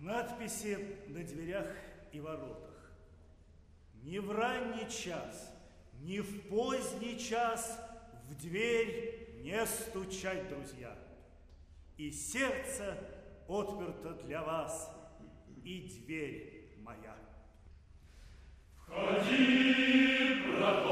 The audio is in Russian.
Надписи на дверях и воротах. Ни в ранний час, ни в поздний час в дверь не стучать, друзья. И сердце отперто для вас, и дверь моя. Входи, брат.